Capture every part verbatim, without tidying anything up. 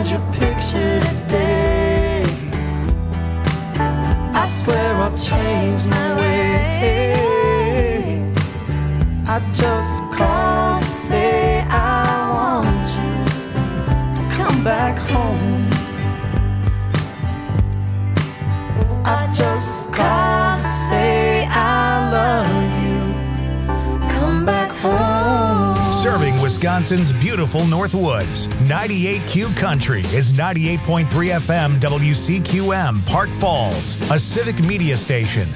find your picture today. I swear I'll change my ways. I just called to say I want you to come back home. I just called to say I love you. Come back home. Serving Wisconsin's beautiful Northwoods. ninety-eight Q Country is ninety-eight point three F M W C Q M, Park Falls, a civic media station.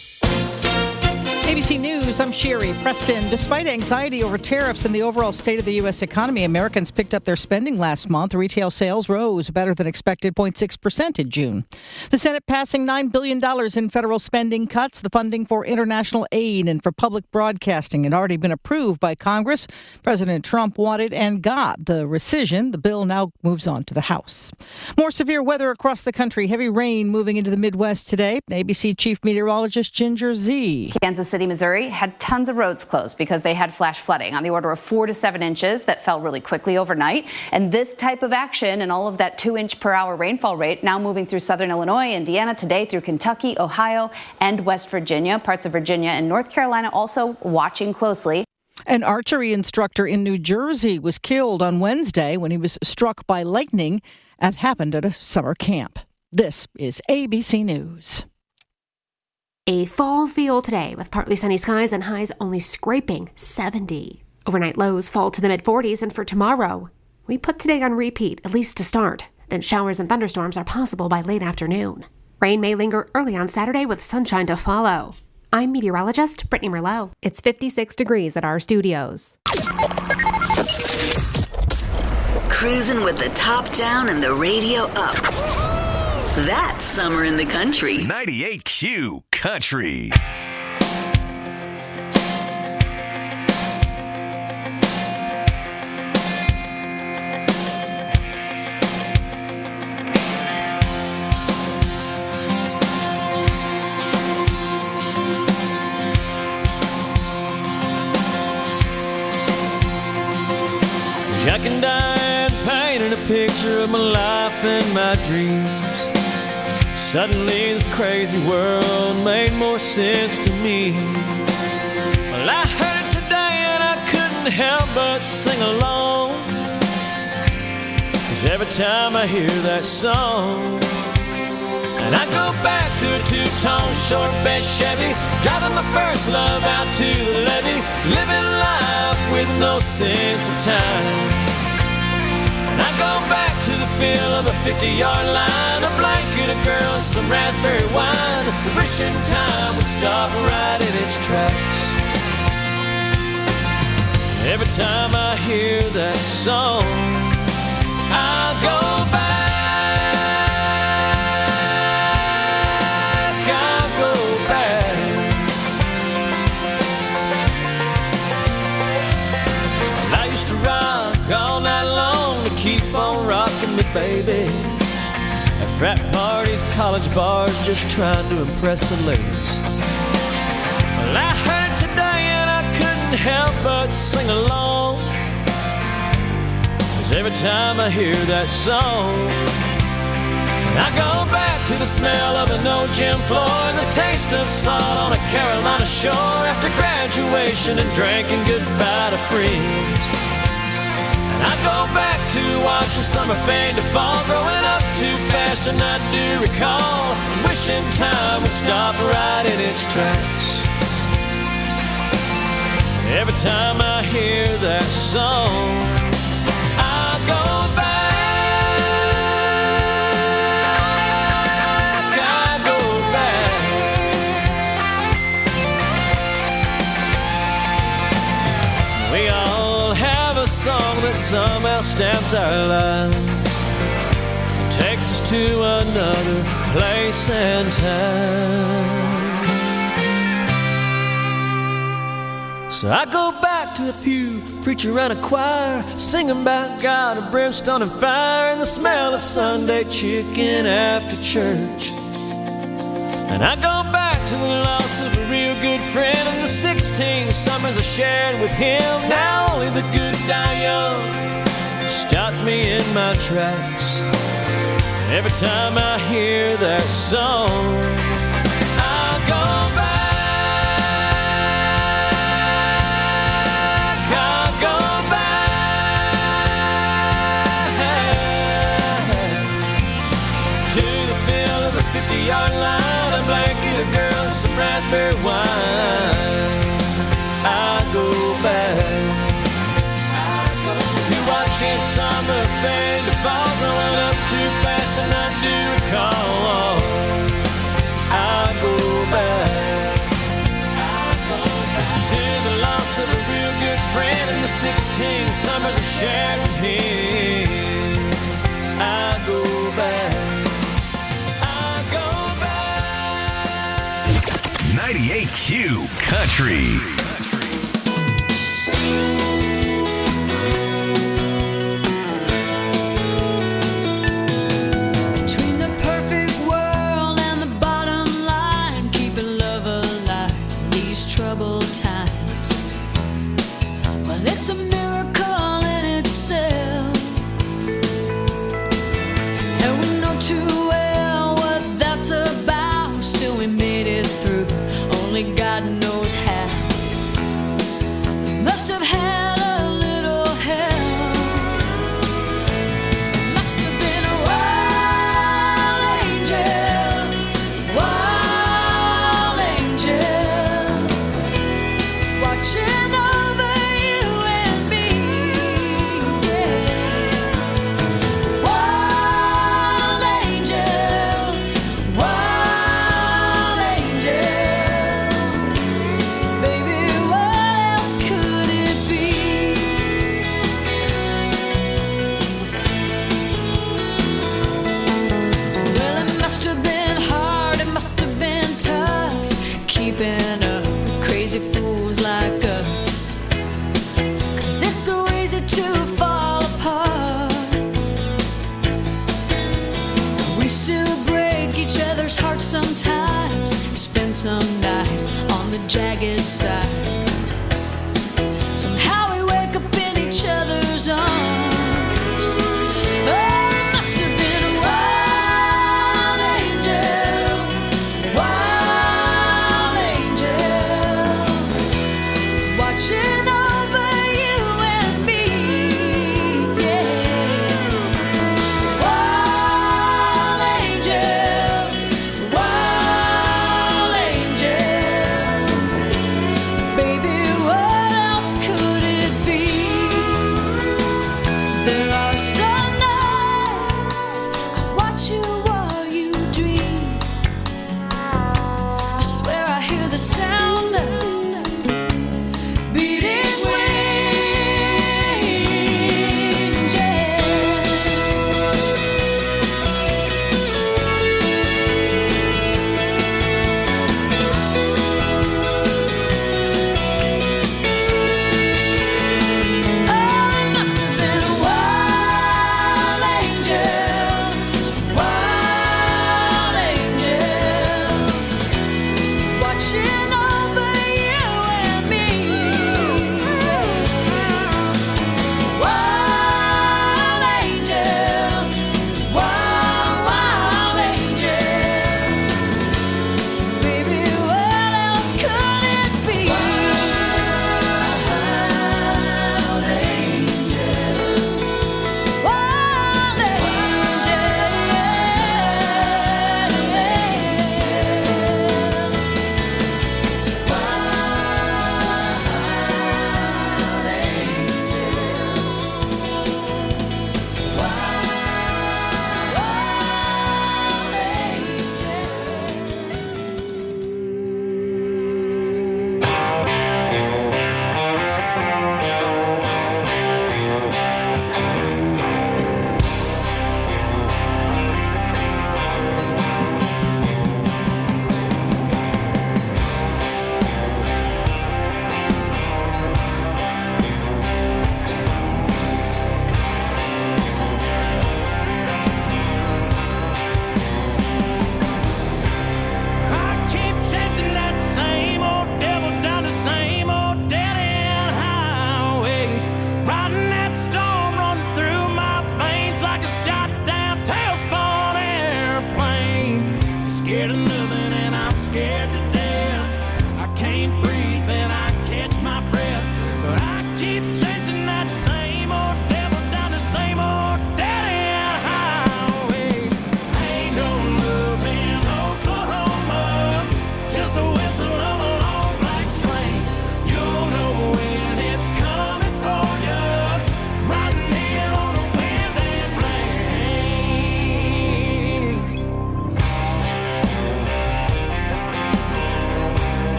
A B C News, I'm Sherry Preston. Despite anxiety over tariffs and the overall state of the U S economy, Americans picked up their spending last month. Retail sales rose better than expected, zero point six percent in June. The Senate passing nine billion dollars in federal spending cuts. The funding for international aid and for public broadcasting had already been approved by Congress. President Trump wanted and got the rescission. The bill now moves on to the House. More severe weather across the country. Heavy rain moving into the Midwest today. A B C Chief Meteorologist Ginger Zee. Kansas City, Missouri had tons of roads closed because they had flash flooding on the order of four to seven inches that fell really quickly overnight. And this type of action and all of that two inch per hour rainfall rate now moving through southern Illinois, Indiana, today through Kentucky, Ohio, and West Virginia. Parts of Virginia and North Carolina also watching closely. An archery instructor in New Jersey was killed on Wednesday when he was struck by lightning. That happened at a summer camp. This is A B C News. A fall feel today with partly sunny skies and highs only scraping seventy. Overnight lows fall to the mid forties, and for tomorrow, we put today on repeat, at least to start. Then showers and thunderstorms are possible by late afternoon. Rain may linger early on Saturday with sunshine to follow. I'm meteorologist Brittany Merlot. It's fifty-six degrees at our studios. Cruising with the top down and the radio up. That's summer in the country. ninety-eight Q Country. Jack and Diane painted a picture of my life and my dreams. Suddenly this crazy world made more sense to me. Well, I heard it today and I couldn't help but sing along. 'Cause every time I hear that song, and I go back to a two-tone short bed Chevy, driving my first love out to the levee, living life with no sense of time. And I go back to the feel of a fifty-yard line, a blanket, a girl, some raspberry wine, wishing time would stop right in its tracks. Every time I hear that song, I go back. Keep on rocking me, baby. At frat parties, college bars, just trying to impress the ladies. Well, I heard it today and I couldn't help but sing along. 'Cause every time I hear that song, I go back to the smell of an old gym floor and the taste of salt on a Carolina shore after graduation and drinking goodbye to friends. I go back to watching summer fade to fall, growing up too fast and I do recall, wishing time would stop right in its tracks. Every time I hear that song, I go back, I go back. We all have a song that somehow stamped our lives, takes us to another place and time. So I go back to the pew, preacher and a choir, singing about God and brimstone and fire, and the smell of Sunday chicken after church. And I go back to the loss of a real good friend and the sixteen summers I shared with him. Now only the good die young stops me in my tracks. Every time I hear that song, I go back, I go back to the field of a fifty-yard line, a blanket of girls, some raspberry wine. I go back to watching summer fade to fall, growing up too fast and I do recall. I go back, I go back to the loss of a real good friend and the sixteen summers I shared with him. I go back, I go back. ninety-eight Q Country. God knows how. Must have had a little help. Must have been wild angels, wild angels, watching over you and me. Yeah. Wild angels, wild angels. Baby, what else could it be? Well, it must have been hard, it must have been tough, keeping up with crazy fools like us. 'Cause it's so easy to fall apart. We still break each other's hearts sometimes, spend some nights on the jagged side. Somehow we wake up in each other's arms. Oh, it must have been wild angels, wild angels, watching over you and me. Yeah. Wild angels, wild angels,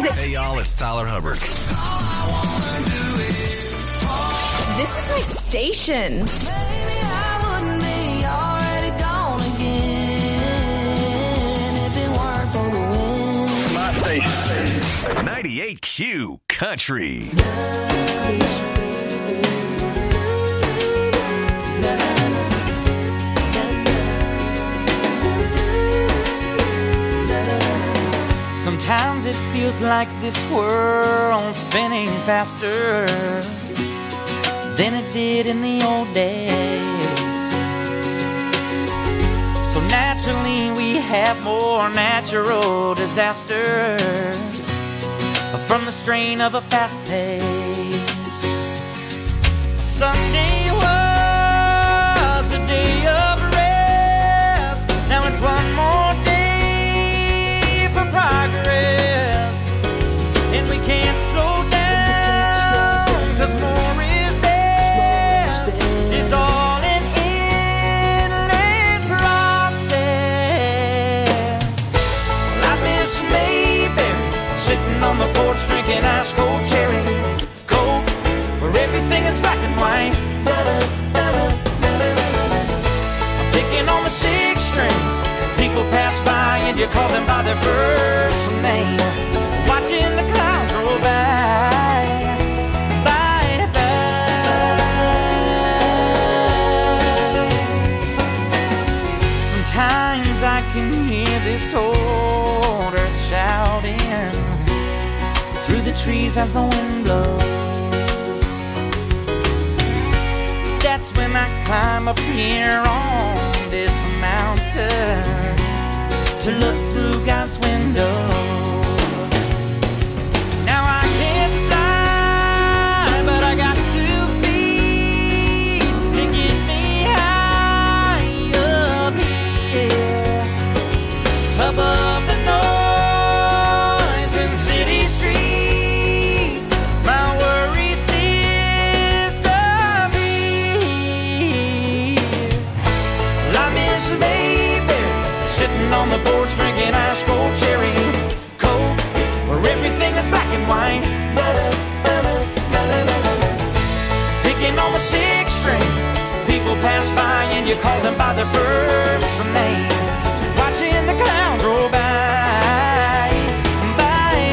Hey, y'all, it's Tyler Hubbard. This is my station. Maybe I wouldn't be already gone again if it weren't for the wind. My station. ninety-eight Q Country. Sometimes it feels like this world's spinning faster than it did in the old days. So naturally we have more natural disasters from the strain of a fast pace. Sunday was a day of rest. Now it's one more day for progress, and we can't slow down, cause more is best. It's all an endless process. Well, I miss Mayberry, sitting on the porch drinking ice cold cherry coke, where everything is black and white. I'm picking on the sixth string. People pass by and you call them by their first name. Watching the clouds roll by, by, by. Sometimes I can hear this old earth shouting through the trees as the wind blows. That's when I climb up here on this mountain to look through God's window. Now I can't fly, but I got two feet to get me high up here, above the noise in city streets. My worries disappear. Well, I miss Mayberry, sitting on the porch drinking ice cold cherry coke, where everything is black and white. Picking on the sixth string. People pass by and you call them by their first name. Watching the clouds roll by, by,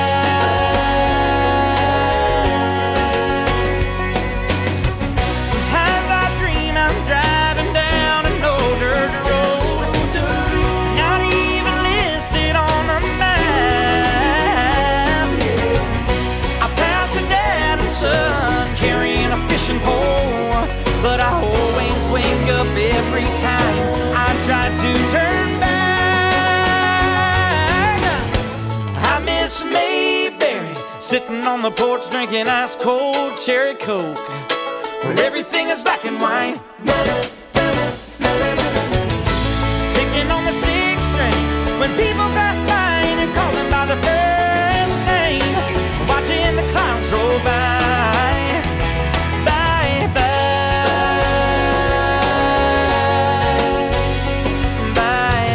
by. Sometimes I dream I'm driving down an old dirt road, not even listed on the map. I pass a dad and son carrying a fishing pole, but I always wake up every time I try to turn back. I miss Mayberry, sitting on the porch drinking ice cold cherry coke, where everything is black and white. Picking on the sixth string. When people pass by and you call them by their first name. Watching the clouds roll by, by, by, by,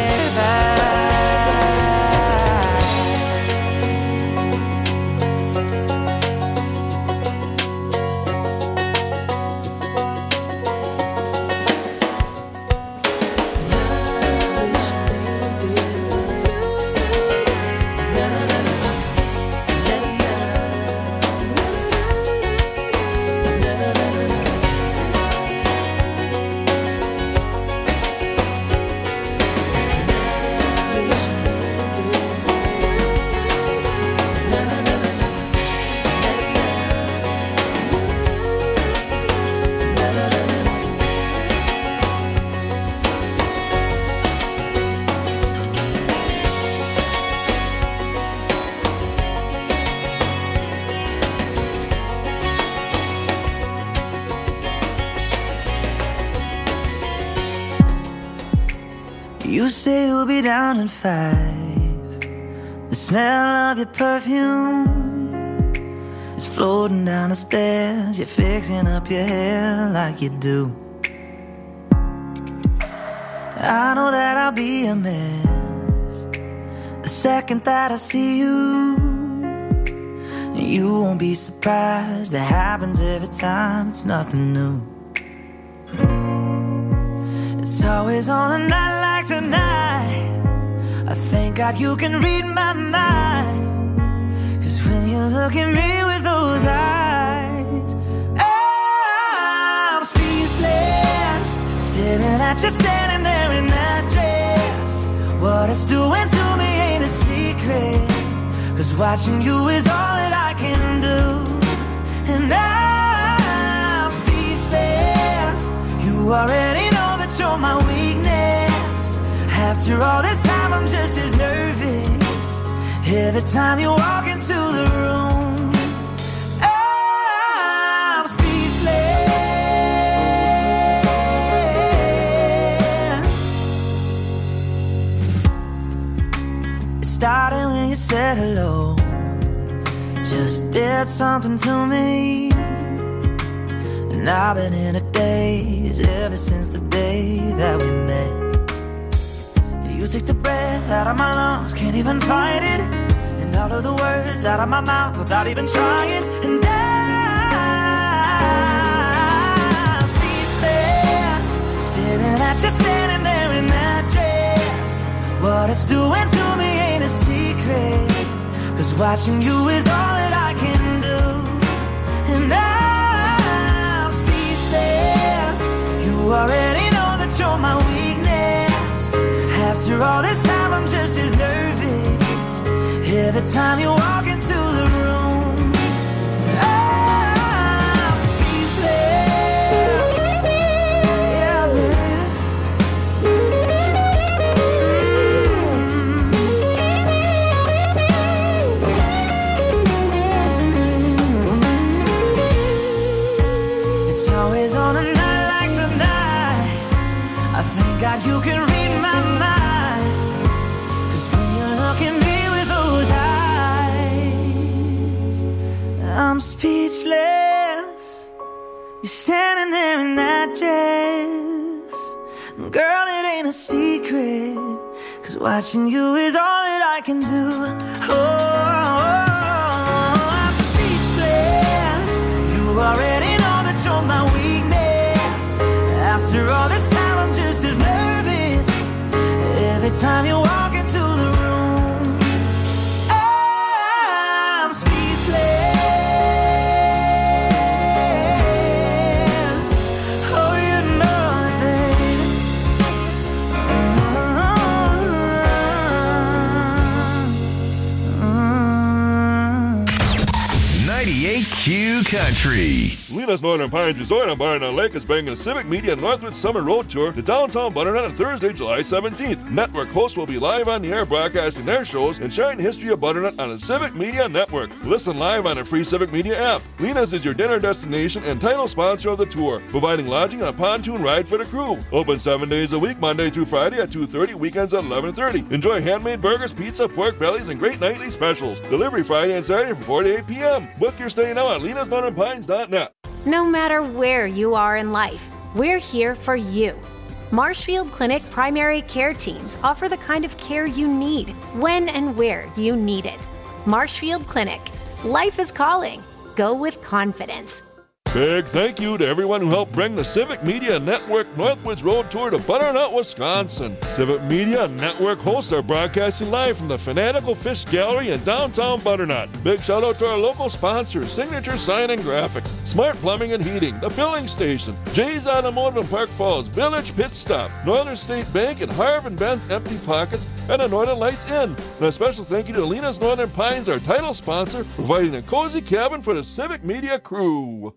You say you'll be down in five. The smell of your perfume is floating down the stairs. You're fixing up your hair like you do. I know that I'll be a mess the second that I see you. You won't be surprised, it happens every time, it's nothing new. It's always on a night like tonight, I thank God you can read my mind. Cause when you look at me with those eyes, I'm speechless, staring at you standing there in that dress. What it's doing to me ain't a secret, cause watching you is all that I can do. And I'm speechless, you already know that you're my weakness. After all this time I'm just as nervous every time you walk into the room. I'm speechless. It started when you said hello, just did something to me. And I've been in a daze ever since the day that we met. You took the breath out of my lungs, can't even fight it. And all of the words out of my mouth without even trying. And I'm speechless, staring at you standing there in that dress. What it's doing to me ain't a secret, cause watching you is all that I can do. And I'm speechless, you already know that you're my weakness. After all this time I'm just as nervous every time you walk into the room. I'm speechless. Yeah, baby. Mm-hmm. It's always on a night like tonight, I thank God you can read my mind. Look at me with those eyes, I'm speechless. You're standing there in that dress. Girl, it ain't a secret, cause watching you is all that I can do. Oh, I'm speechless. You already know that you're my weakness. After all this time I'm just as nervous every time you walk into the room. Q Country. Lena's Northern Pines Resort on Butternut Lake is bringing a Civic Media Northwoods Summer Road Tour to downtown Butternut on Thursday, July seventeenth. Network hosts will be live on the air broadcasting their shows and sharing the history of Butternut on the Civic Media Network. Listen live on a free Civic Media app. Lena's is your dinner destination and title sponsor of the tour, providing lodging and a pontoon ride for the crew. Open seven days a week, Monday through Friday at two thirty, weekends at eleven thirty. Enjoy handmade burgers, pizza, pork bellies, and great nightly specials. Delivery Friday and Saturday from four to eight p.m. Book your stay now at lenas northern pines dot net. No matter where you are in life, we're here for you. Marshfield Clinic primary care teams offer the kind of care you need, when and where you need it. Marshfield Clinic. Life is calling. Go with confidence. Big thank you to everyone who helped bring the Civic Media Network Northwoods Road Tour to Butternut, Wisconsin. Civic Media Network hosts are broadcasting live from the Fanatical Fish Gallery in downtown Butternut. Big shout out to our local sponsors, Signature Sign and Graphics, Smart Plumbing and Heating, The Filling Station, Jay's Automotive in Park Falls, Village Pit Stop, Northern State Bank, and Harv and Ben's Empty Pockets, and the Northern Lights Inn. And a special thank you to Lena's Northern Pines, our title sponsor, providing a cozy cabin for the Civic Media crew.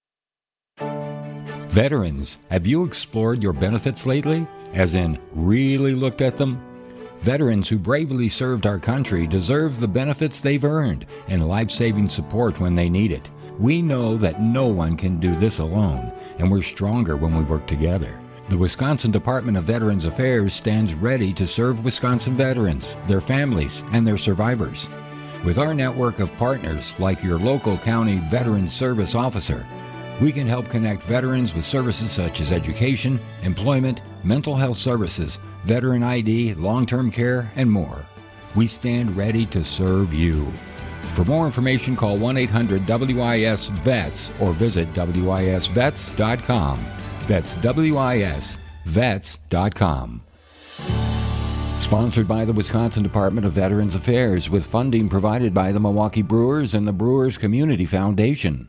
Veterans, have you explored your benefits lately? As in, really looked at them? Veterans who bravely served our country deserve the benefits they've earned and life-saving support when they need it. We know that no one can do this alone, and we're stronger when we work together. The Wisconsin Department of Veterans Affairs stands ready to serve Wisconsin veterans, their families, and their survivors. With our network of partners like your local county Veterans Service Officer, we can help connect veterans with services such as education, employment, mental health services, veteran I D, long-term care, and more. We stand ready to serve you. For more information, call one eight hundred W I S vets or visit W I S vets dot com. That's W I S vets dot com. Sponsored by the Wisconsin Department of Veterans Affairs with funding provided by the Milwaukee Brewers and the Brewers Community Foundation.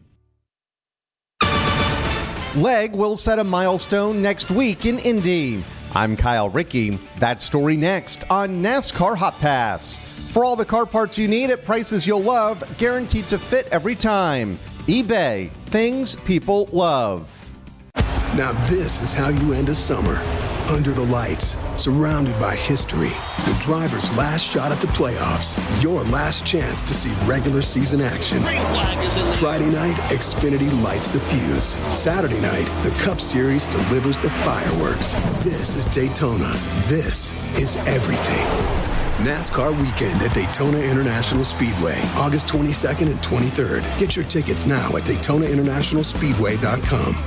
Leg will set a milestone next week in Indy. I'm Kyle Rickey. That story next on NASCAR Hot Pass. For all the car parts you need at prices you'll love, guaranteed to fit every time. eBay, things people love. Now this is how you end a summer. Under the lights, surrounded by history. The driver's last shot at the playoffs. Your last chance to see regular season action. Friday night, Xfinity lights the fuse. Saturday night, the Cup Series delivers the fireworks. This is Daytona. This is everything. NASCAR Weekend at Daytona International Speedway, August twenty-second and twenty-third. Get your tickets now at Daytona International Speedway dot com.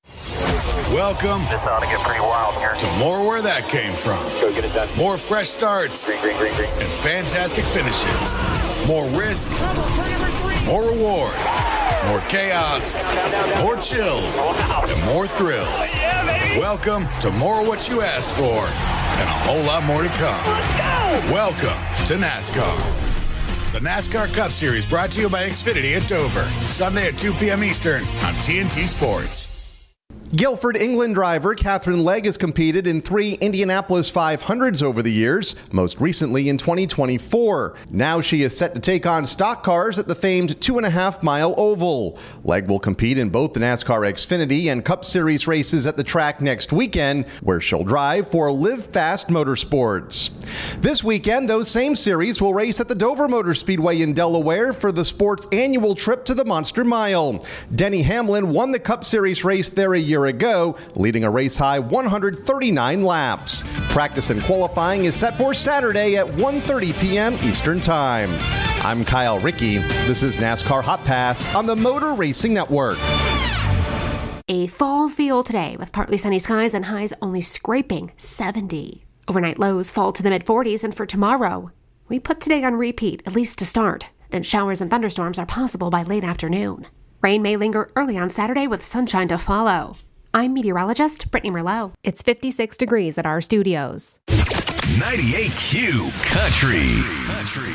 Welcome This ought to get pretty wild here. to more where that came from. Go get it done. More fresh starts Green, green, green, green. and fantastic finishes. More risk, more reward, more chaos, more chills, and more thrills. Welcome to more what you asked for and a whole lot more to come. Welcome to NASCAR. The NASCAR Cup Series brought to you by Xfinity at Dover. Sunday at two p.m. Eastern on T N T Sports. Guilford, England driver Katherine Legge has competed in three Indianapolis five hundreds over the years, most recently in twenty twenty-four. Now she is set to take on stock cars at the famed two and a half mile oval. Legge will compete in both the NASCAR Xfinity and Cup Series races at the track next weekend, where she'll drive for Live Fast Motorsports. This weekend, those same series will race at the Dover Motor Speedway in Delaware for the sport's annual trip to the Monster Mile. Denny Hamlin won the Cup Series race there a year ago, leading a race-high one hundred thirty-nine laps. Practice and qualifying is set for Saturday at one thirty p.m. Eastern Time. I'm Kyle Rickey. This is NASCAR Hot Pass on the Motor Racing Network. A fall feel today with partly sunny skies and highs only scraping seventy. Overnight lows fall to the mid forties, and for tomorrow, we put today on repeat, at least to start. Then showers and thunderstorms are possible by late afternoon. Rain may linger early on Saturday with sunshine to follow. I'm meteorologist Brittany Merlot. It's fifty-six degrees at our studios. ninety-eight Q Country. Country.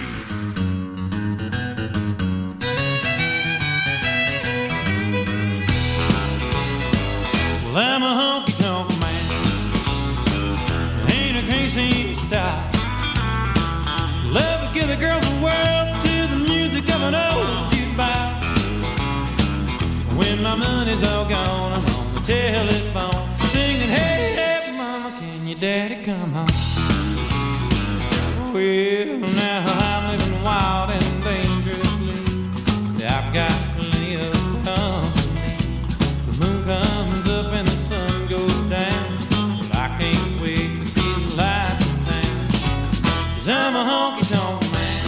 Well, I'm a honky-tonk man. Ain't a crazy style. Love to give the girls the world to the music of an old jukebox. When my money's all gone, I'm on the telephone singing, hey, hey, mama, can your daddy come home? Well, now I'm living wild and dangerously. I've got plenty of company. The moon comes up and the sun goes down, but I can't wait to see the light in town. 'Cause I'm a honky-tonk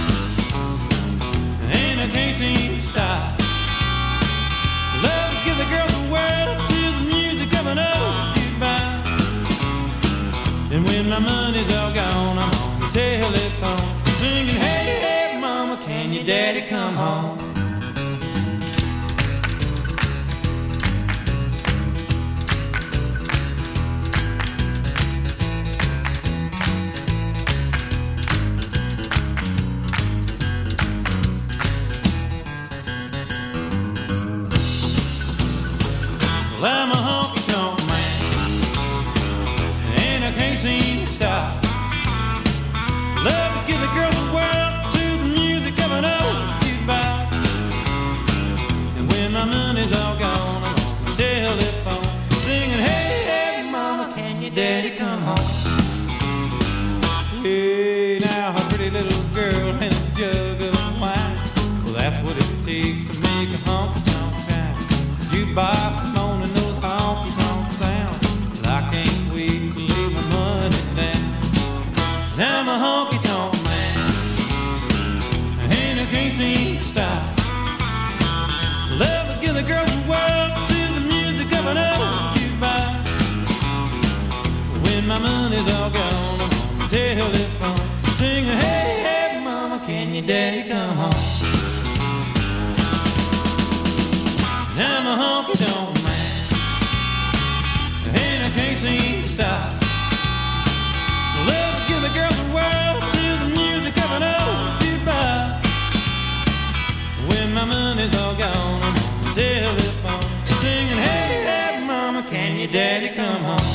man, and I can't seem to stop. Love to give the girls the world to the music of an old jukebox. And when my money's all gone, I'm on the telephone singing, hey, hey, mama, can your daddy come home? Well, I'm a honky-tonk man, and I can't seem to stop. Love to give the girls the world to the music of an old jukebox. And when my money's all gone, I'm on the telephone singing, hey, hey, mama, can your daddy come home? Hey, now a pretty little girl and a jug of wine. Well, that's what it takes to make a honky-tonk time. Jukebox moaning those honky-tonk sounds. But I can't wait to lay my money down. 'Cause I'm a honky-tonk man, and I can't seem to stop. Love to give the girls the world to the music of an old jukebox. When my money's all gone, I'm on the telephone singing, hey, hey, mama, can your daddy come home? honky tonk man. And I can't seem to stop. Love to give the girls the world to the music of an old jukebox. When my money's all gone, I'm on the telephone singing, hey, hey, mama, can your daddy come home?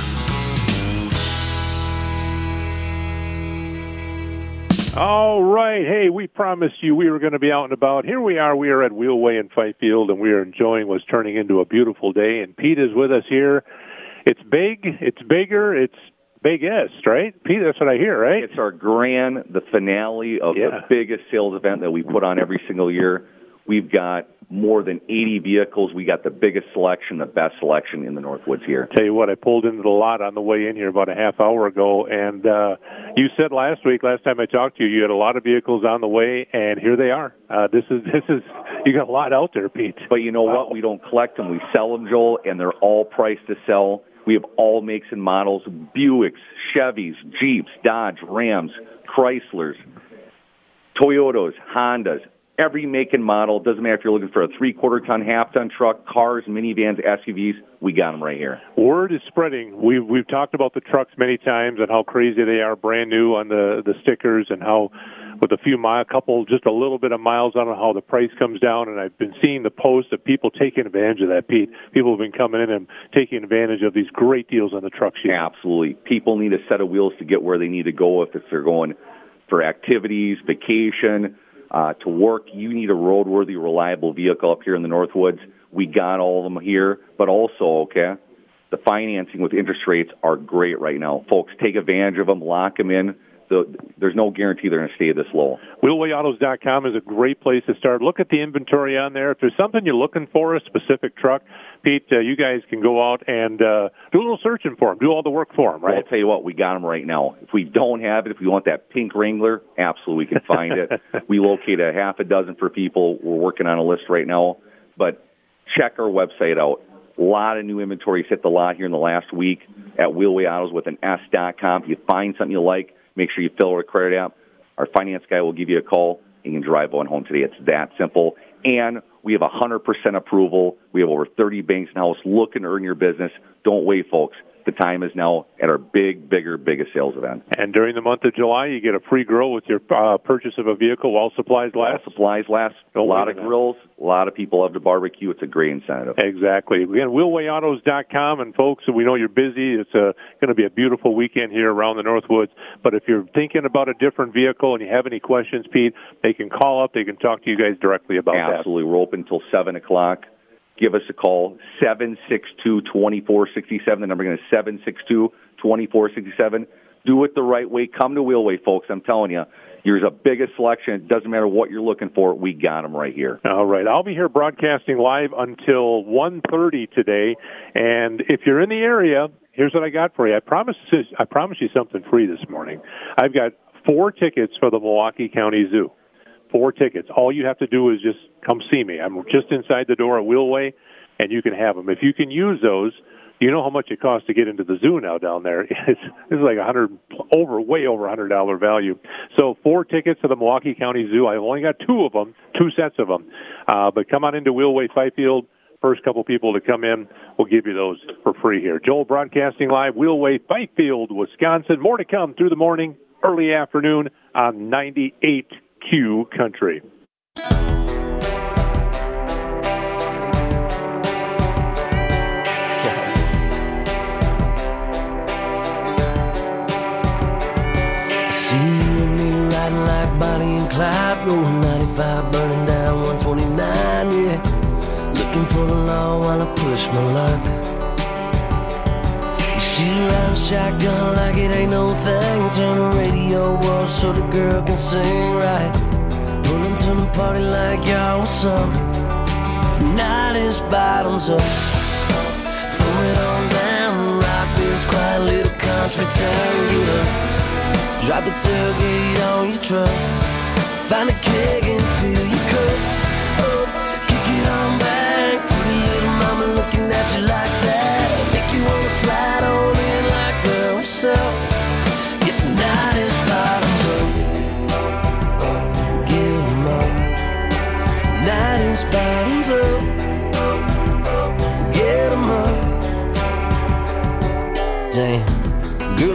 All right. Hey, we promised you we were going to be out and about. Here we are. We are at Wheelway in Fifield, and we are enjoying what's turning into a beautiful day. And Pete is with us here. It's big. It's bigger. It's biggest, right? Pete, that's what I hear, right? It's our grand, the finale of yeah. the biggest sales event that we put on every single year. We've got more than eighty vehicles. We got the biggest selection, the best selection in the Northwoods here. Tell you what, I pulled into the lot on the way in here about a half hour ago, and uh, you said last week, last time I talked to you, you had a lot of vehicles on the way, and here they are. Uh, this is this is you got a lot out there, Pete. But you know wow. what? We don't collect them. We sell them, Joel, and they're all priced to sell. We have all makes and models: Buicks, Chevys, Jeeps, Dodge, Rams, Chryslers, Toyotas, Hondas. Every make and model. Doesn't matter if you're looking for a three-quarter ton, half-ton truck, cars, minivans, S U Vs. We got them right here. Word is spreading. We've we've talked about the trucks many times and how crazy they are, brand new on the the stickers, and how with a few mile, couple, just a little bit of miles on it, how the price comes down. And I've been seeing the posts of people taking advantage of that, Pete. People have been coming in and taking advantage of these great deals on the trucks. Absolutely. People need a set of wheels to get where they need to go if it's, they're going for activities, vacation. Uh, to work, you need a roadworthy, reliable vehicle up here in the Northwoods. We got all of them here, but also, okay, the financing with interest rates are great right now. Folks, take advantage of them, lock them in. The, there's no guarantee they're going to stay this low. Wheelway Autos dot com is a great place to start. Look at the inventory on there. If there's something you're looking for, a specific truck, Pete, uh, you guys can go out and uh, do a little searching for them. Do all the work for them, right? Well, I'll tell you what, we got them right now. If we don't have it, if we want that pink Wrangler, absolutely we can find it. We locate a half a dozen for people. We're working on a list right now. But check our website out. A lot of new inventory hit the lot here in the last week at Wheelway Autos with an S dot com. If you find something you like, make sure you fill out a credit app. Our finance guy will give you a call, and you can drive one home today. It's that simple. And we have one hundred percent approval. We have over thirty banks in-house looking to earn your business. Don't wait, folks. The time is now at our big, bigger, biggest sales event. And during the month of July, you get a free grill with your uh, purchase of a vehicle while supplies last. While supplies last. Don't a lot of grills. A lot of people love to barbecue. It's a great incentive. Exactly. Again, Wheelway Autos dot com. And, folks, we know you're busy. It's uh, going to be a beautiful weekend here around the Northwoods. But if you're thinking about a different vehicle and you have any questions, Pete, they can call up. They can talk to you guys directly about Absolutely. that. Absolutely. We're open until seven o'clock. Give us a call, seven six two, two four six seven. The number again is seven six two, two four six seven. Do it the right way. Come to Wheelway, folks. I'm telling you, there's a biggest selection. It doesn't matter what you're looking for. We got them right here. All right. I'll be here broadcasting live until one thirty today. And if you're in the area, here's what I got for you. I promise, I promise you something free this morning. I've got four tickets for the Milwaukee County Zoo. Four tickets. All you have to do is just come see me. I'm just inside the door at Wheelway, and you can have them. If you can use those, you know how much it costs to get into the zoo now down there. It's, it's like a hundred over, way over a hundred dollar value. So four tickets to the Milwaukee County Zoo. I've only got two of them, two sets of them. Uh, but come on into Wheelway Fifield. First couple people to come in, we'll give you those for free here. Joel broadcasting live, Wheelway Fifield, Wisconsin. More to come through the morning, early afternoon on ninety-eight Q Country. See you and me riding like Bonnie and Clyde, rolling ninety-five, burning down one twenty-nine, yeah. Looking for the law while I push my luck. She loves shotgun like it ain't no thing. Turn the radio off so the girl can sing right. Pull them to the party like y'all was up. Tonight is bottoms up. Throw it on down, rock this quiet little country town. Get up, drop the tailgate on your truck. Find a keg and fill your cup. Up, kick it on back. Pretty little mama looking at you like that. Make you wanna slide on in like girl herself. Yeah, tonight is bottoms up. Get 'em up. Tonight is bottoms up.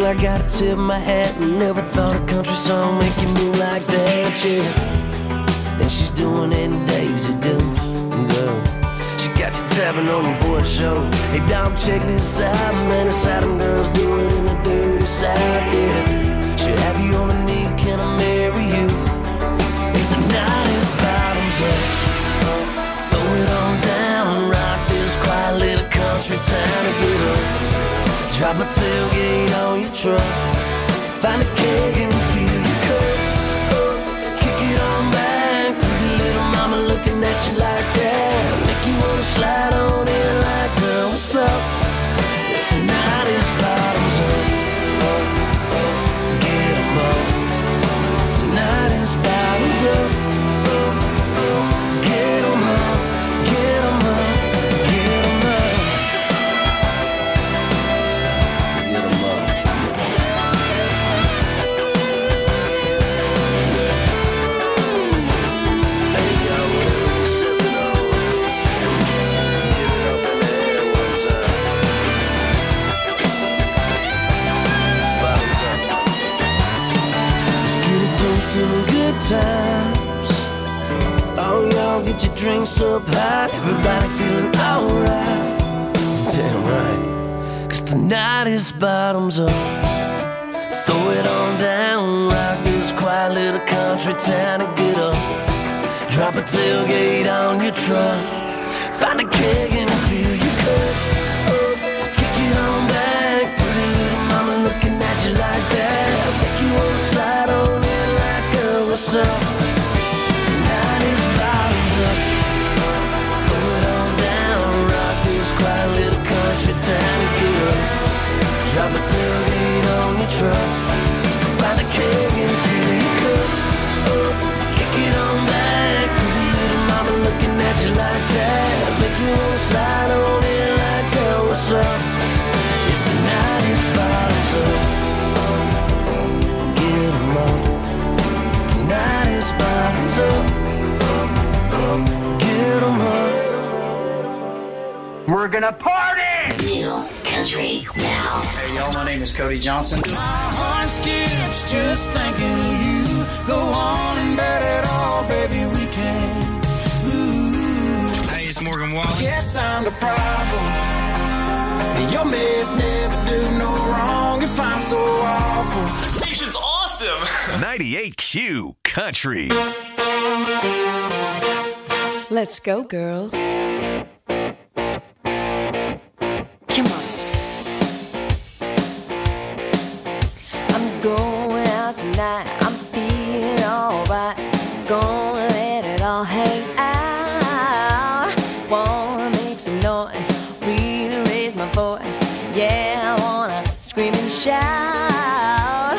I gotta tip my hat. Never thought a country song make you move like that, yeah. And she's doing it in Daisy Dukes, girl. She got you tapping on your board show. Hey dog, check this out, man. The Southern girls do it in the dirty South, yeah. She'll have you on a knee, can I marry you? And tonight is bottoms up. Throw it on down, rock this quiet little country town to get up. Drop a tailgate on your truck. Find a keg and fill your cup. Kick it on back, pretty little mama looking at you like that. Make you wanna slide on in like, girl, what's up? Tonight is bottoms up. Get 'em up. Tonight is bottoms up. Get 'em up, get 'em up, get 'em up. Get 'em up. Hey yo, whatever you sippin' on, give it up in the air one time. Bottoms up. Let's get it toasted and good times. Oh, y'all get your drinks up high. Everybody feeling alright. Damn right. Cause tonight is bottoms up. Throw it on down. Rock this quiet little country town and get up. Drop a tailgate on your truck. Find a keg and fill your cup. Kick it on back. Pretty little mama looking at you like that. Make you wanna slide on in like, girl, what's up? Tonight is bottoms up. Throw it on down. Rock this quiet little country town and get up. Drop a tailgate on your truck. Find a keg and fill your cup. Kick it on back. Pretty little mama looking at you like that. Make you wanna slide on in like, girl, what's up? Yeah, tonight is bottoms up. Get 'em up. Tonight is bottoms up. Get 'em up. We're gonna party! Real country now. Hey y'all, my name is Cody Johnson. My heart skips just thinking of you. Go on and bet it all, baby, we can. Ooh. Hey, it's Morgan Wallen. Guess I'm the problem. And your mess never do no wrong if I'm so awful. Station's awesome. ninety-eight Q Country. Let's go, girls. Come on. I'm going out tonight. I'm feeling alright. Gonna let it all hang out. Wanna make some noise. Really raise my voice. Yeah, I wanna scream and shout.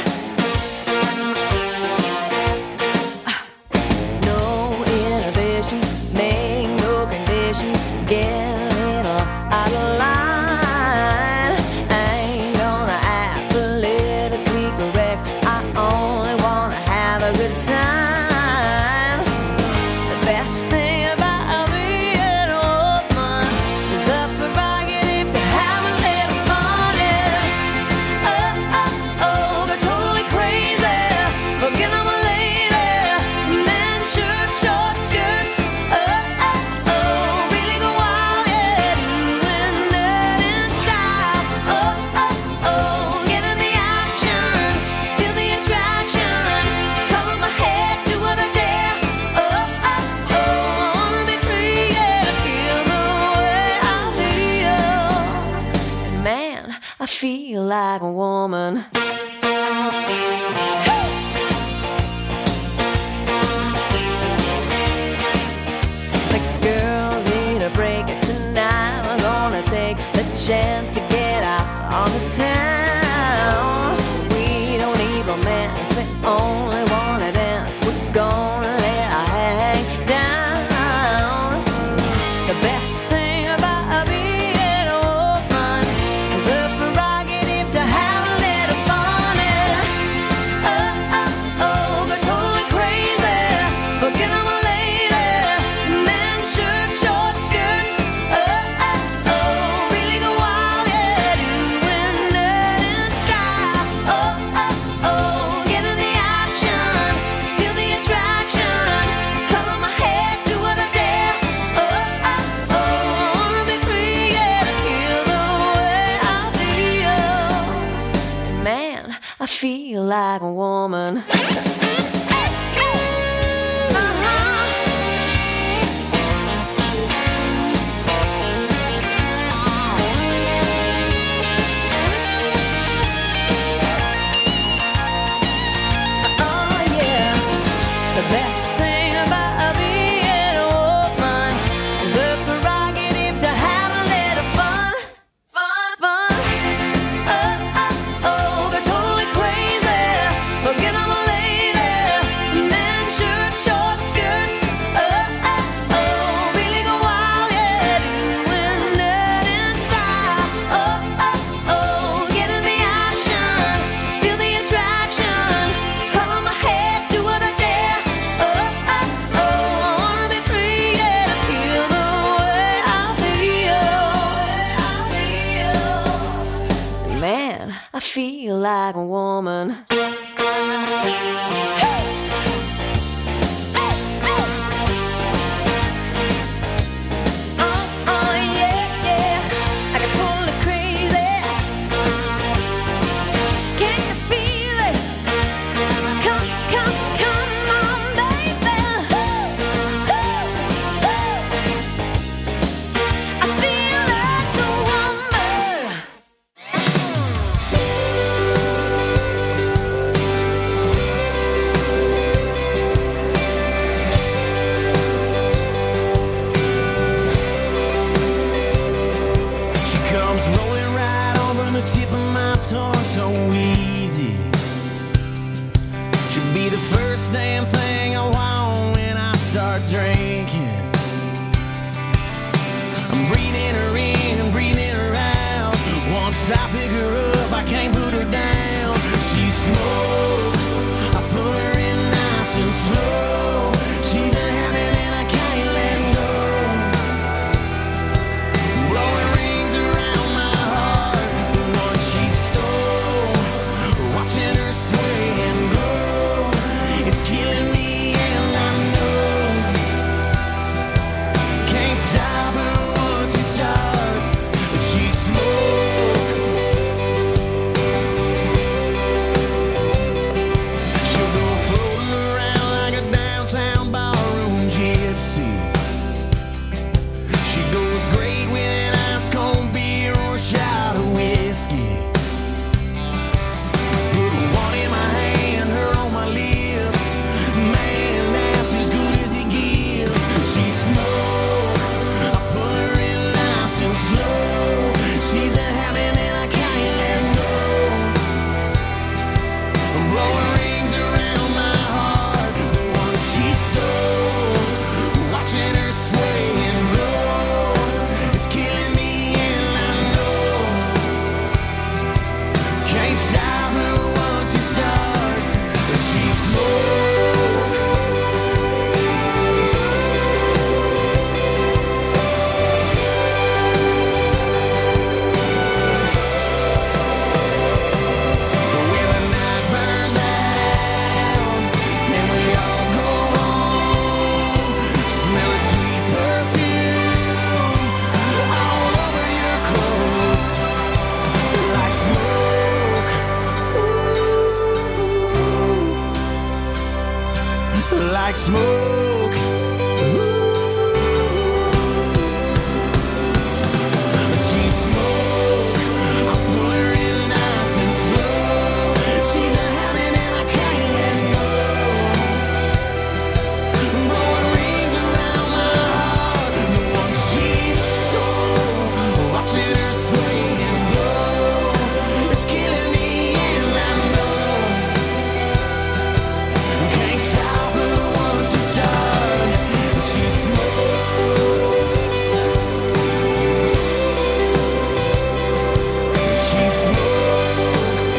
No inhibitions, make no conditions. Get a little out of line. I ain't gonna act politically correct. I only wanna have a good time. The best thing about being a woman is the prerogative to have a little fun. Yeah. Oh, oh, oh, they're totally crazy. Forget I'm a lady. Men, shirt, short skirts. Oh, oh, oh, really go wild. Yeah, doing that in style. Oh, oh, oh, get in the action. Feel the attraction. Cover my head, do what I dare. Oh, oh, oh, I wanna be free. Yeah, feel the way I feel. And man, I feel like a woman. The girls need a break tonight. We're gonna take the chance to get out on the town. We don't need romance, we only wanna dance. We're gonna let our hang down. The best thing about being a woman is the prerogative to have a little fun. Yeah. Oh, oh, oh, they're totally crazy. Forget I'm a lady. Men, shirt, short skirts. Oh, oh, oh, really go wild. Yeah, doing that in style. feel like a woman. The best thing about being a woman is the prerogative to have a little fun, fun, fun. Oh, oh, oh, they're totally crazy. Forget I'm a lady. Men, shirt, short skirts. Oh, oh, oh, really go wild, yeah, doing it in style. Oh, oh, oh, get in the action, feel the attraction. Color my head, do what I dare. Man, I feel like a woman. Like smoke. She smoke. I pull her in nice and slow. She's a habit and I can't let go. Blowing rings around my heart. The one she stole. Watching her sway and blow. It's killing me and I know. Can't stop her once you start. She smoke. She smoke.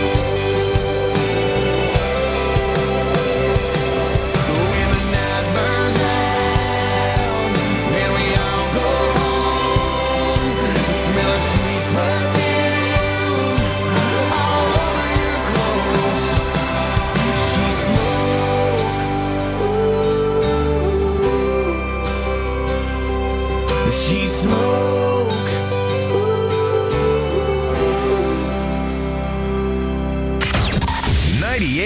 When the night burns out and we all go home, smell her sweet perfume all over your clothes. She smoke. She smoke. ninety-eight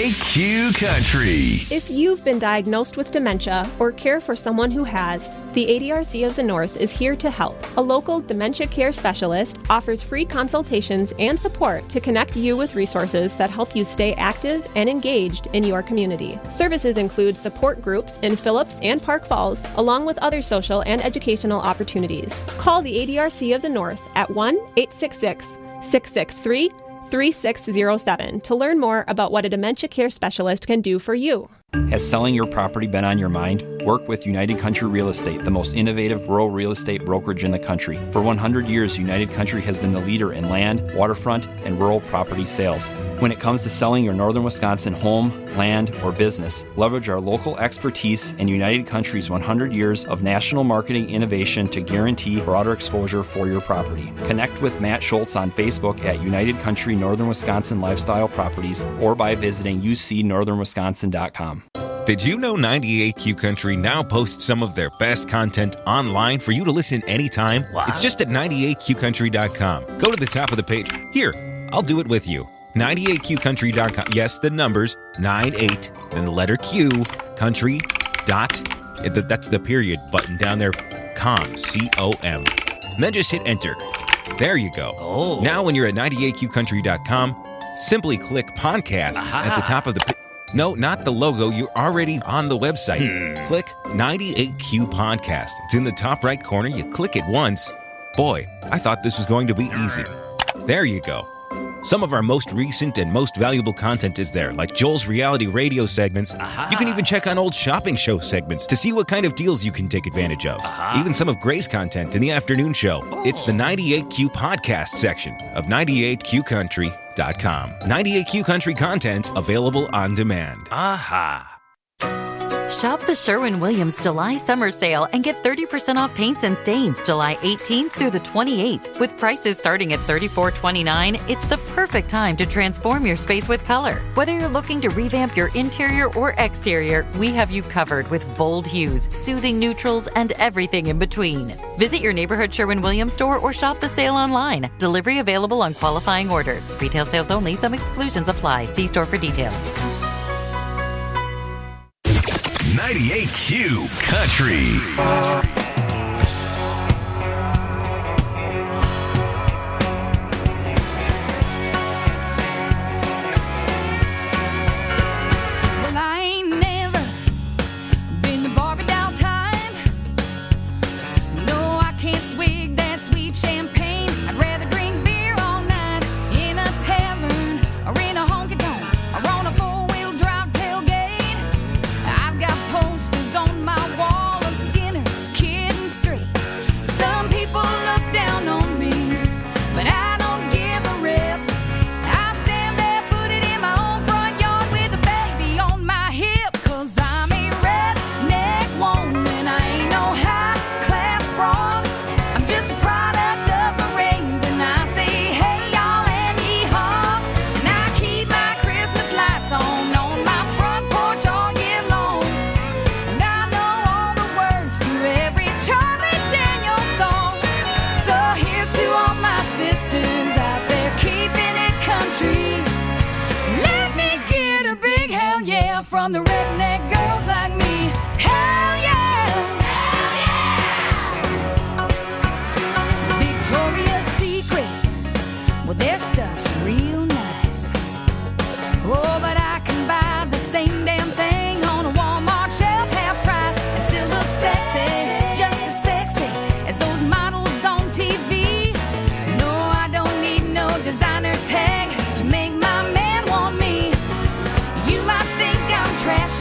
ninety-eight Q Country. If you've been diagnosed with dementia or care for someone who has, the A D R C of the North is here to help. A local dementia care specialist offers free consultations and support to connect you with resources that help you stay active and engaged in your community. Services include support groups in Phillips and Park Falls, along with other social and educational opportunities. Call the A D R C of the North at one eight six six, six six three, three six zero seven to learn more about what a dementia care specialist can do for you. Has selling your property been on your mind? Work with United Country Real Estate, the most innovative rural real estate brokerage in the country. For one hundred years, United Country has been the leader in land, waterfront, and rural property sales. When it comes to selling your northern Wisconsin home, land, or business, leverage our local expertise and United Country's one hundred years of national marketing innovation to guarantee broader exposure for your property. Connect with Matt Schultz on Facebook at United Country Northern Wisconsin Lifestyle Properties or by visiting u c northern wisconsin dot com. Did you know ninety-eight Q Country now posts some of their best content online for you to listen anytime? Wow. It's just at ninety-eight q country dot com. Go to the top of the page. Here, I'll do it with you. ninety-eight q country dot com. Yes, the numbers, ninety-eight, then the letter Q, country, dot, that's the period button down there, com, C O M. And then just hit enter. There you go. Oh. Now when you're at ninety-eight q country dot com, simply click podcasts Aha. at the top of the page. No, not the logo. You're already on the website. Hmm. Click ninety-eight Q Podcast. It's in the top right corner. You click it once. Boy, I thought this was going to be easy. There you go. Some of our most recent and most valuable content is there, like Joel's reality radio segments. Aha. You can even check on old shopping show segments to see what kind of deals you can take advantage of. Aha. Even some of Gray's content in the afternoon show. Oh. It's the ninety-eight Q Podcast section of ninety-eight q country dot com. ninety-eight Q Country content available on demand. Aha. Shop the Sherwin-Williams July Summer Sale and get thirty percent off paints and stains July eighteenth through the twenty-eighth. With prices starting at thirty-four twenty-nine, it's the perfect time to transform your space with color. Whether you're looking to revamp your interior or exterior, we have you covered with bold hues, soothing neutrals, and everything in between. Visit your neighborhood Sherwin-Williams store or shop the sale online. Delivery available on qualifying orders. Retail sales only. Some exclusions apply. See store for details. ninety-eight Q Country. Well, I ain't never been to Barbie doll time. No, I can't swig that sweet champagne. I'd rather drink beer all night in a tavern or in a honky-tonk or on a four-wheel drive tailgate. I've got posters on my wall of Skinner, Kid and Straight. Some people look down on me, but I don't give a rip. I stand barefooted in my own front yard with a baby on my hip. Cause I'm a redneck woman, I ain't no high-class broad. I'm just a product of my raising. I say, hey y'all and yee-haw. And I keep my Christmas lights on on my front porch all year long. And I know all the words to every Charlie Daniels song. So here's to all my sisters out there keeping it country. Let me get a big hell yeah from the redneck girls like me. Hell yeah! Hell yeah! Victoria's Secret, well their stuff's real nice. Oh, but I can buy the same damn thing on a Walmart shelf, half price, and still look sexy, just as sexy as those models on T V. No, I don't need no designer tag to make my man want me. You might think I'm trash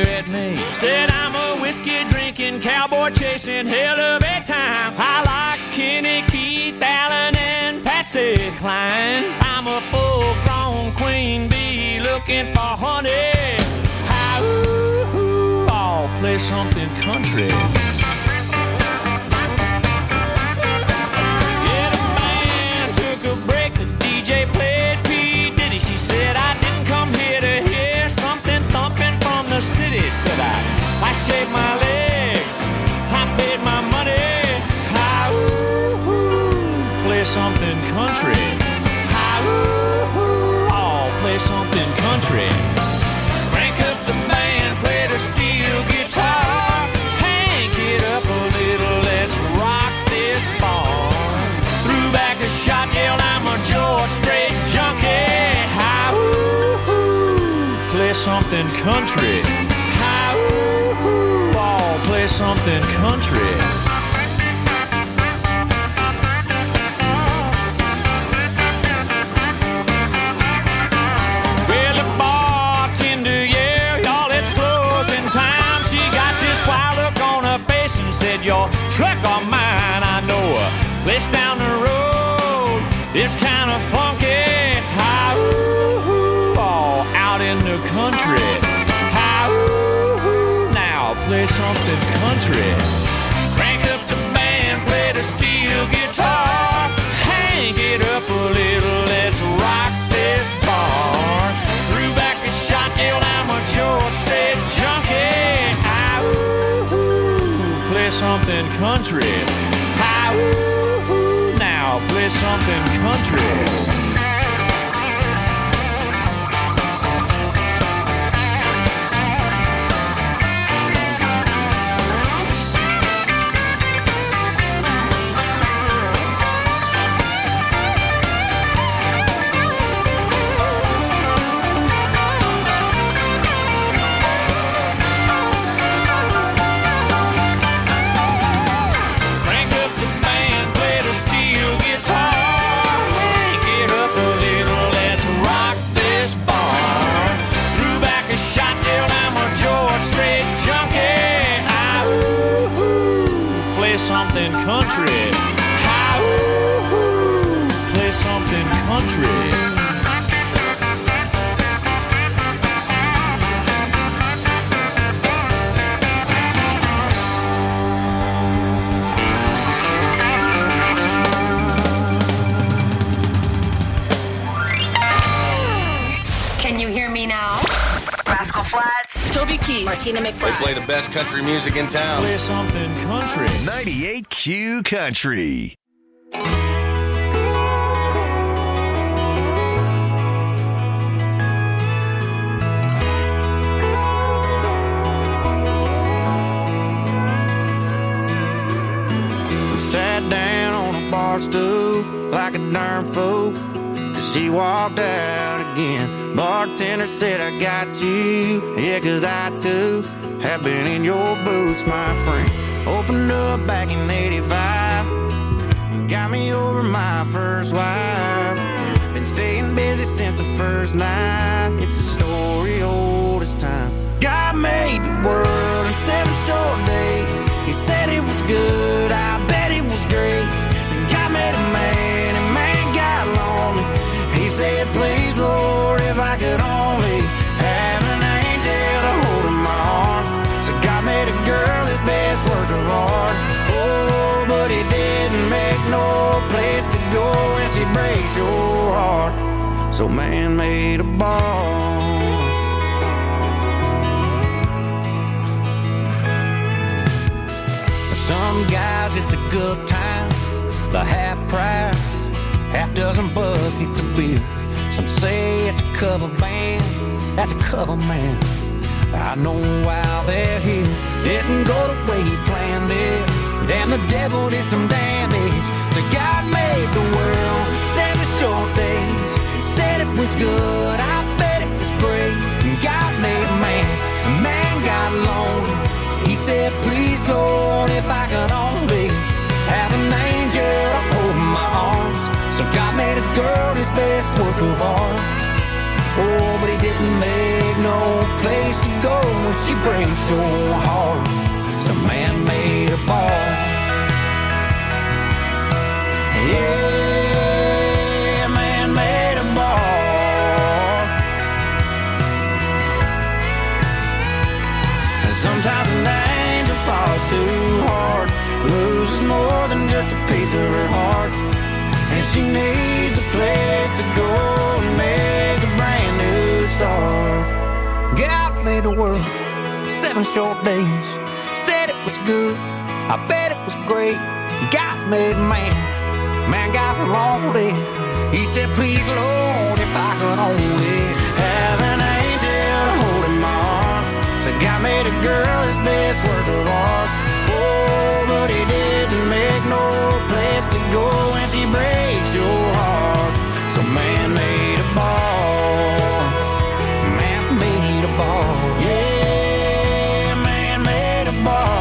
redneck. Said I'm a whiskey drinking, cowboy chasing hell of a time. I like Kenny, Keith, Allen, and Patsy Cline. I'm a full-grown queen bee looking for honey. How, ooh, ooh, I'll play something country. Yeah, the band took a break, the D J played P. Diddy. She said I didn't come here to hear something thumping from the city. Said I, I shaved my legs, I paid my money. How, ooh, ooh, play something country. How, ooh, ooh, I'll play something country. Crank up the band, play the steel guitar. Hank it up a little, let's rock this bar. Threw back a shot, yelled I'm a George Strait junkie. How, ooh, ooh, play something country. How, ooh, ooh, I'll play something country. Well, the bartender, yeah, y'all, it's closing time. She got this wild look on her face and said, your truck or mine, I know a place down the road. It's kind of funky. How, ooh, ooh, all out in the country. How, ooh, ooh, now play something country. Crank up the band, play the steel guitar. Hang it up a little, let's rock this bar. Threw back a shot, yelled I'm a George Strait junkie. How, ooh, ooh, play something country. How, ooh, ooh, now play something country. Something country. How, ooh, ooh, play something country. Can you hear me now? Rascal Flatts, Toby Keith, Martina McBride. They play the best country music in town. Play something country. ninety-eight Q Country. Sat down on a bar stool like a darn fool. She walked out again. Bartender said, I got you. Yeah, cause I too have been in your boots, my friend. Opened up back in eighty-five and got me over my first wife. Been staying busy since the first night. It's a story old as time. God made the world in seven short days. He said it was good, I bet it was great. And God made a man, and man got lonely. He said, please, Lord, if I could only have an angel to hold in my arms. So God made a girl his best work of art. Oh, but he didn't make no place to go when she breaks your heart. So man made a bar. For some guys, it's a good time, the half price. Half dozen buckets of beer. Some say it's a cover band. That's a cover man. I know why they're here. Didn't go the way he planned it. Damn, the devil did some damage. So God made the world seven short days. Said it was good, I bet it was great. And God made a man, a man got lonely. He said, please, Lord, if I could only have an angel to hold my arms. So God made a girl his best work of art. Oh, but he didn't make no place to go when she breaks your heart. It's a man-made ball. Yeah, man-made ball. And sometimes an angel falls too hard, loses more than just a piece of her heart, and she needs a place to go and make a brand new start. God made the world seven short days, said it was good, I bet it was great. God made man, man got wrong with it. He said, please Lord, if I could only have an angel holding my arm. So God made a girl his best work of art. Oh, but he didn't make no place to go when she breaks your heart. So man made a ball, man made a ball, yeah, man made a ball.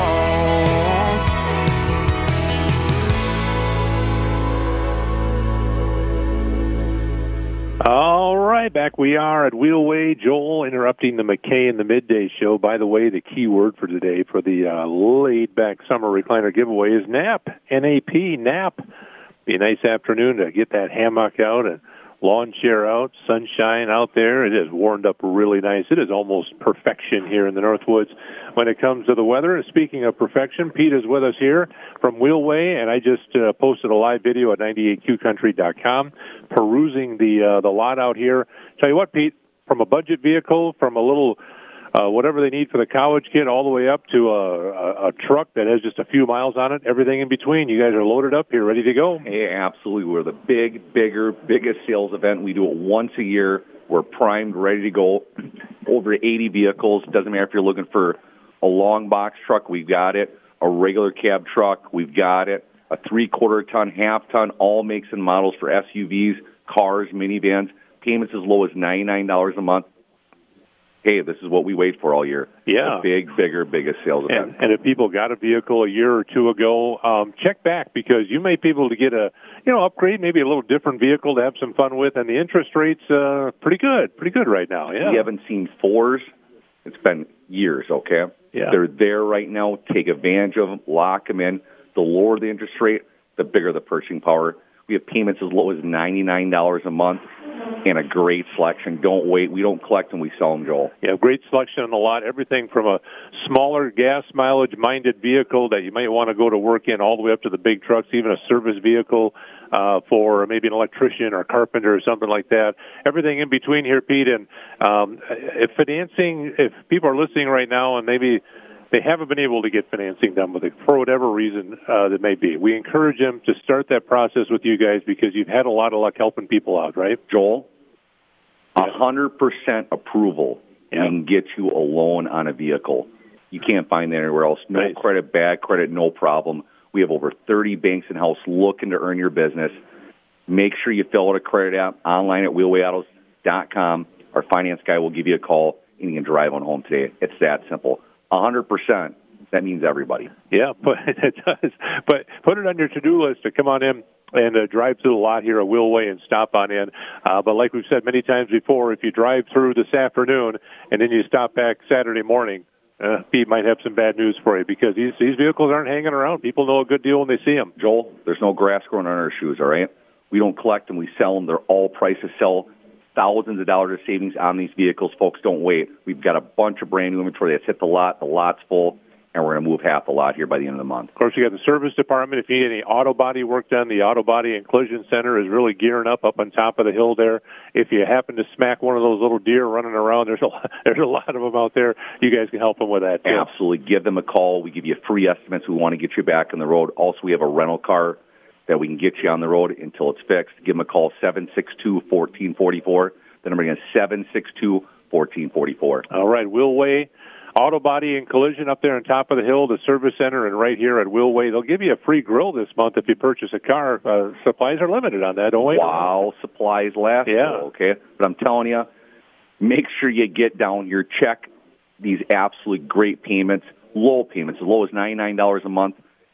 All right, back we are at Wheelway. Joel interrupting the McKay in the Midday Show. By the way, the key word for today for the uh, laid-back summer recliner giveaway is nap, N A P, nap. Be a nice afternoon to get that hammock out and lawn chair out, sunshine out there. It has warmed up really nice. It is almost perfection here in the Northwoods when it comes to the weather. And speaking of perfection, Pete is with us here from Wheelway, and I just uh, posted a live video at ninety-eight Q country dot com, perusing the uh, the lot out here. Tell you what, Pete, from a budget vehicle, from a little uh, whatever they need for the college kid, all the way up to a, a, a truck that has just a few miles on it, everything in between. You guys are loaded up here, ready to go. Hey, absolutely. We're the big, bigger, biggest sales event. We do it once a year. We're primed, ready to go. Over eighty vehicles. Doesn't matter if you're looking for a long box truck, we've got it. A regular cab truck, we've got it. A three-quarter ton, half-ton, all makes and models for S U Vs, cars, minivans. Payments as low as ninety-nine dollars a month. Hey, this is what we wait for all year. Yeah. A big, bigger, biggest sales event. And, and if people got a vehicle a year or two ago, um, check back, because you may be able to get a, you know, upgrade, maybe a little different vehicle to have some fun with, and the interest rate's uh, pretty good, pretty good right now. Yeah. We haven't seen fours. It's been years, okay? Yeah. They're there right now. Take advantage of them. Lock them in. The lower the interest rate, the bigger the purchasing power. We have payments as low as ninety-nine dollars a month and a great selection. Don't wait. We don't collect them. We sell them, Joel. Yeah, great selection on the lot. Everything from a smaller gas mileage-minded vehicle that you might want to go to work in all the way up to the big trucks, even a service vehicle uh, for maybe an electrician or a carpenter or something like that. Everything in between here, Pete. And um, if financing, if people are listening right now and maybe they haven't been able to get financing done with it for whatever reason uh, that may be, we encourage them to start that process with you guys, because you've had a lot of luck helping people out, right? Joel, one hundred percent approval yeah. can get you a loan on a vehicle. You can't find that anywhere else. No nice. credit, bad credit, no problem. We have over thirty banks in-house looking to earn your business. Make sure you fill out a credit app online at wheelway autos dot com. Our finance guy will give you a call, and you can drive on home today. It's that simple. one hundred percent. That means everybody. Yeah, but it does. But put it on your to-do list to come on in and uh, drive through the lot here at Wheelway and stop on in. Uh, but like we've said many times before, if you drive through this afternoon and then you stop back Saturday morning, uh, Pete might have some bad news for you, because these these vehicles aren't hanging around. People know a good deal when they see them. Joel, there's no grass growing on our shoes, all right? We don't collect them. We sell them. They're all priced to sell. Thousands of dollars of savings on these vehicles. Folks, don't wait. We've got a bunch of brand new inventory that's hit the lot. The lot's full, and we're going to move half the lot here by the end of the month. Of course, you got the service department. If you need any auto body work done, the Auto Body and Collision Center is really gearing up up on top of the hill there. If you happen to smack one of those little deer running around, there's a lot, there's a lot of them out there. You guys can help them with that, too. Absolutely. Give them a call. We give you free estimates. We want to get you back on the road. Also, we have a rental car that we can get you on the road until it's fixed. Give them a call, seven six two, one four four four. The number again is seven six two, one four four four. All right, Wheelway, Auto Body and Collision up there on top of the hill, the service center, and right here at Wheelway. They'll give you a free grill this month if you purchase a car. Uh, supplies are limited on that, don't we? Wow, supplies last. Yeah. Okay, but I'm telling you, make sure you get down here, check these absolutely great payments, low payments, as low as ninety-nine dollars a month.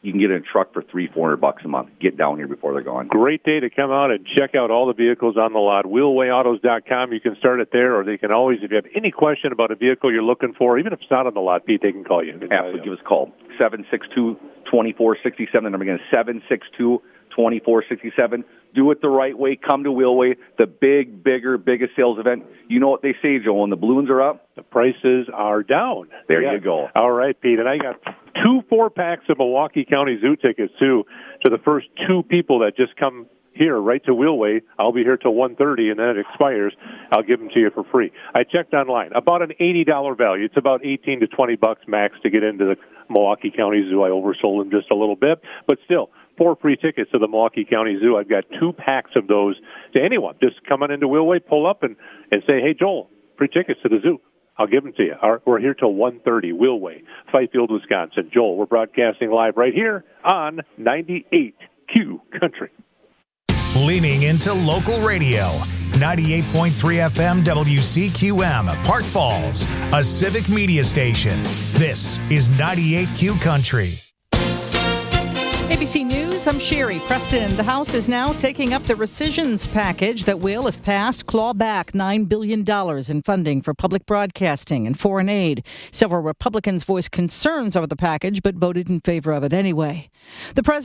you can get in a truck for three, four hundred bucks a month. Get down here before they're gone. Great day to come out and check out all the vehicles on the lot. wheelway autos dot com. You can start it there, or they can always, if you have any question about a vehicle you're looking for, even if it's not on the lot, Pete, they can call you. Absolutely. Give us a call. seven six two, two four six seven. The number again is seven six two, two four six seven. Do it the right way. Come to Wheelway, the big, bigger, biggest sales event. You know what they say, Joe, when the balloons are up, the prices are down. There yeah. you go. All right, Pete. And I got two four-packs of Milwaukee County Zoo tickets, too, to the first two people that just come here right to Wheelway. I'll be here till one thirty, and then it expires. I'll give them to you for free. I checked online. About an eighty dollars value. It's about eighteen to twenty bucks max to get into the Milwaukee County Zoo. I oversold them just a little bit, but still, four free tickets to the Milwaukee County Zoo. I've got two packs of those to anyone. Just come on into Wheelway, pull up, and, and say, hey, Joel, free tickets to the zoo. I'll give them to you. Our, we're here till one thirty, Wheelway, Fifield, Wisconsin. Joel, we're broadcasting live right here on ninety-eight Q Country. Leaning into local radio. ninety-eight point three F M W C Q M, Park Falls, a civic media station. This is ninety-eight Q Country. A B C News, I'm Sherry Preston. The House is now taking up the rescissions package that will, if passed, claw back nine billion dollars in funding for public broadcasting and foreign aid. Several Republicans voiced concerns over the package but voted in favor of it anyway. The president